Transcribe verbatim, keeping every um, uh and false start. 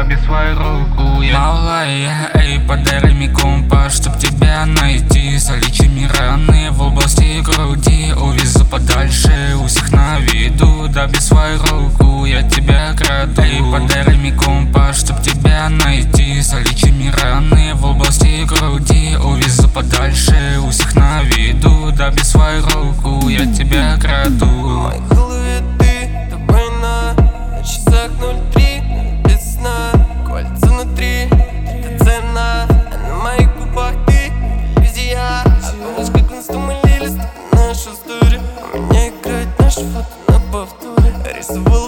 Дай свою руку, я... Малая, эй, подари мне компас, чтоб тебя найти. Залечи мне раны в области груди, увезу подальше, у всех на виду. Дай свою руку, я тебя краду. Эй, подари мне компас, чтоб тебя найти. Залечи мне раны в области груди, увезу подальше, у всех на виду. Дай свою руку, я тебя краду. В моей голове ты, тобой на на часах ноль три, без сна, кольца внутри, это цена, а на моих губах ты, везде я. А помнишь, как мы с тобой молились, наша история? У меня играет наше фото на повторе. Рисовал